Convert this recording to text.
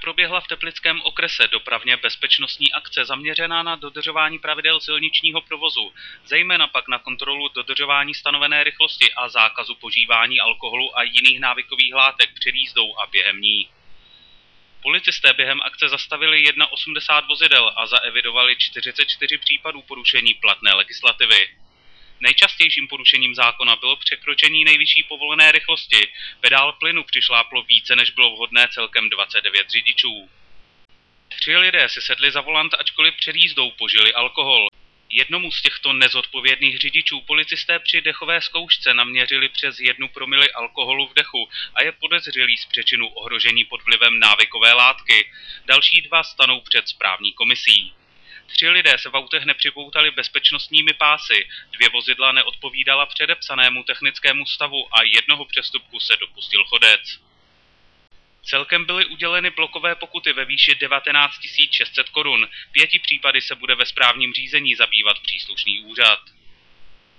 proběhla v Teplickém okrese dopravně bezpečnostní akce zaměřená na dodržování pravidel silničního provozu, zejména pak na kontrolu dodržování stanovené rychlosti a zákazu požívání alkoholu a jiných návykových látek před jízdou a během ní. Policisté během akce zastavili 81 vozidel a zaevidovali 44 případů porušení platné legislativy. Nejčastějším porušením zákona bylo překročení nejvyšší povolené rychlosti. Pedál plynu přišláplo více, než bylo vhodné, celkem 29 řidičů. 3 lidé si sedli za volant, ačkoliv před jízdou požili alkohol. Jednomu z těchto nezodpovědných řidičů policisté při dechové zkoušce naměřili přes 1 promile alkoholu v dechu a je podezřelý z přečinu ohrožení pod vlivem návykové látky. Další 2 stanou před správní komisí. 3 lidé se v autech nepřipoutali bezpečnostními pásy, 2 vozidla neodpovídala předepsanému technickému stavu a jednoho přestupku se dopustil chodec. Celkem byly uděleny blokové pokuty ve výši 19 600 korun. 5 případy se bude ve správním řízení zabývat příslušný úřad.